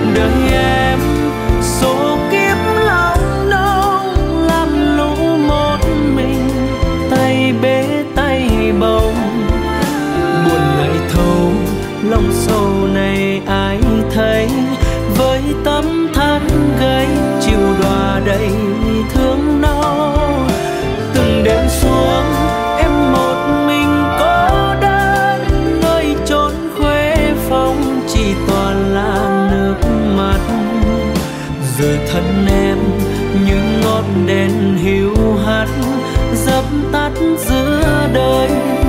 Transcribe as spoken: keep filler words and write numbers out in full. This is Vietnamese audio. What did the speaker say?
đời em số kiếp lòng nông làm lũ một mình, tay bế tay bồng. Buồn ngày thâu lòng sâu này ai thấy, với tấm thân gầy chiều đọa đầy thương đau. Từng đêm xuống em một mình cô đơn, nơi chốn khuê phòng chỉ toàn là nước mắt. Giờ thân em như ngọn đèn hiu hắt dập tắt giữa đời.